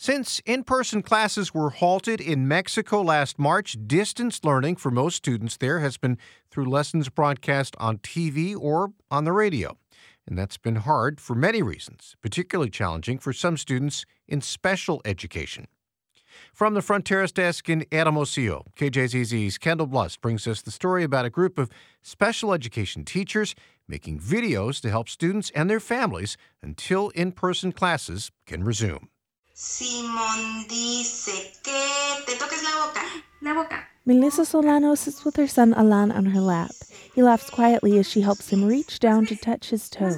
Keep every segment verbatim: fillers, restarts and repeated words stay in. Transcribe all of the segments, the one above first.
Since in-person classes were halted in Mexico last March, distance learning for most students there has been through lessons broadcast on T V or on the radio. And that's been hard for many reasons, particularly challenging for some students in special education. From the Fronteras desk in Hermosillo, K J Z Z's Kendall Blust brings us the story about a group of special education teachers making videos to help students and their families until in-person classes can resume. Simón dice que te toques la boca. La boca. Melissa Solano sits with her son Alan on her lap. He laughs quietly as she helps him reach down to touch his toes.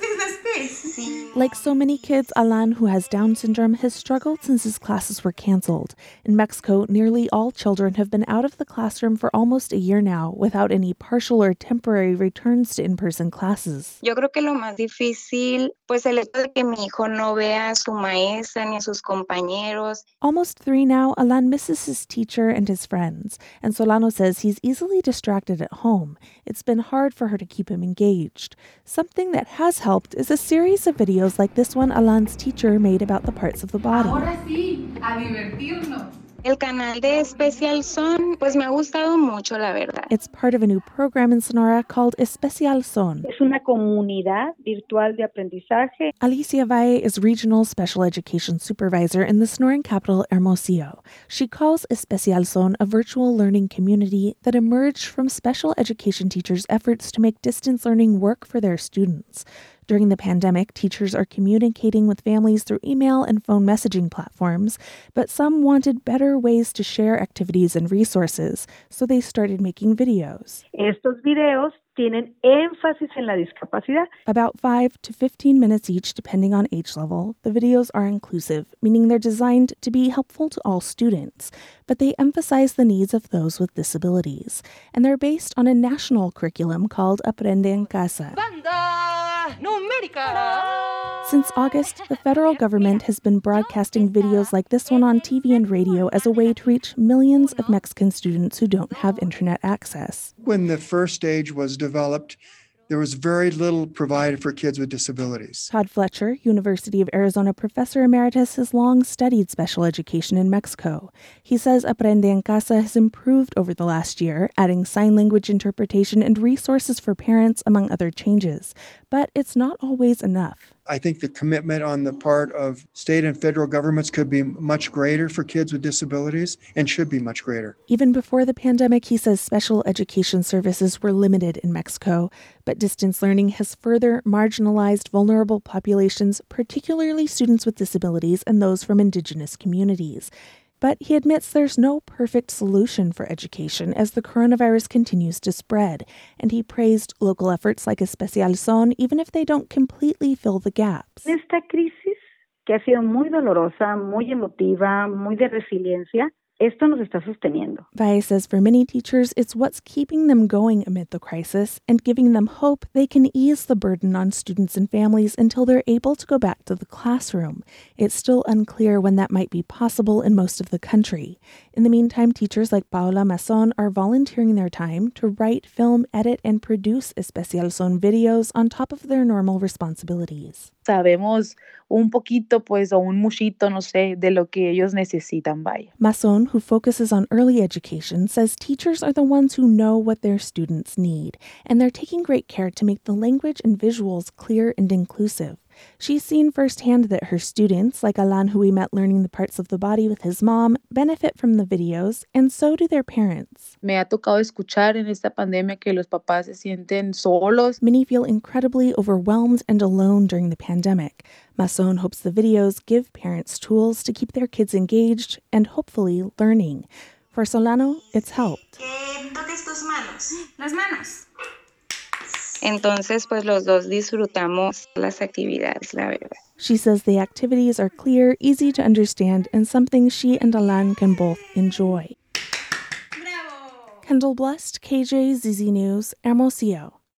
Like so many kids, Alan, who has Down syndrome, has struggled since his classes were canceled. In Mexico, nearly all children have been out of the classroom for almost a year now, without any partial or temporary returns to in-person classes. Yo creo que lo más difícil, pues el hecho de que mi hijo no vea a su maestra ni a sus compañeros. Almost three now, Alan misses his teacher and his friends, and Solano says he's easily distracted at home. It's been hard for her to keep him engaged. Something that has helped is a series of videos like this one Alan's teacher made about the parts of the body. Ahora sí, a divertirnos. El canal de Especial Son, pues me ha gustado mucho, la verdad. It's part of a new program in Sonora called Especial Son. Es una comunidad virtual de aprendizaje. Alicia Valle is Regional Special Education Supervisor in the Sonoran capital, Hermosillo. She calls Especial Son a virtual learning community that emerged from special education teachers' efforts to make distance learning work for their students. During the pandemic, teachers are communicating with families through email and phone messaging platforms, but some wanted better ways to share activities and resources, so they started making videos. Estos videos tienen énfasis en la discapacidad. About five to fifteen minutes each, depending on age level, the videos are inclusive, meaning they're designed to be helpful to all students, but they emphasize the needs of those with disabilities. And they're based on a national curriculum called Aprende en Casa. Since August, the federal government has been broadcasting videos like this one on T V and radio as a way to reach millions of Mexican students who don't have internet access. When the first stage was developed, there was very little provided for kids with disabilities. Todd Fletcher, University of Arizona professor emeritus, has long studied special education in Mexico. He says Aprende en Casa has improved over the last year, adding sign language interpretation and resources for parents, among other changes. But it's not always enough. I think the commitment on the part of state and federal governments could be much greater for kids with disabilities and should be much greater. Even before the pandemic, he says special education services were limited in Mexico, but distance learning has further marginalized vulnerable populations, particularly students with disabilities and those from indigenous communities. But he admits there's no perfect solution for education as the coronavirus continues to spread, and he praised local efforts like Especial Son, even if they don't completely fill the gaps. Esta crisis, que ha sido muy dolorosa, muy emotiva, muy de resiliencia, esto nos está sosteniendo. Valle says for many teachers, it's what's keeping them going amid the crisis and giving them hope they can ease the burden on students and families until they're able to go back to the classroom. It's still unclear when that might be possible in most of the country. In the meantime, teachers like Paola Mazon are volunteering their time to write, film, edit, and produce Especial Son videos on top of their normal responsibilities. Sabemos un poquito, pues, o un muchito, no sé, de lo que ellos necesitan, vaya. Mazon, who focuses on early education, says teachers are the ones who know what their students need, and they're taking great care to make the language and visuals clear and inclusive. She's seen firsthand that her students, like Alan, who we met learning the parts of the body with his mom, benefit from the videos, and so do their parents. Me ha tocado escuchar en esta pandemia que los papás se sienten solos. Many feel incredibly overwhelmed and alone during the pandemic. Mazon hopes the videos give parents tools to keep their kids engaged and hopefully learning. For Solano, it's helped. Que toques tus manos. Las manos. Entonces, pues los dos disfrutamos las actividades, la verdad. She says the activities are clear, easy to understand, and something she and Alan can both enjoy. Bravo! Kendall Blust, K J Z Z News, Hermosillo.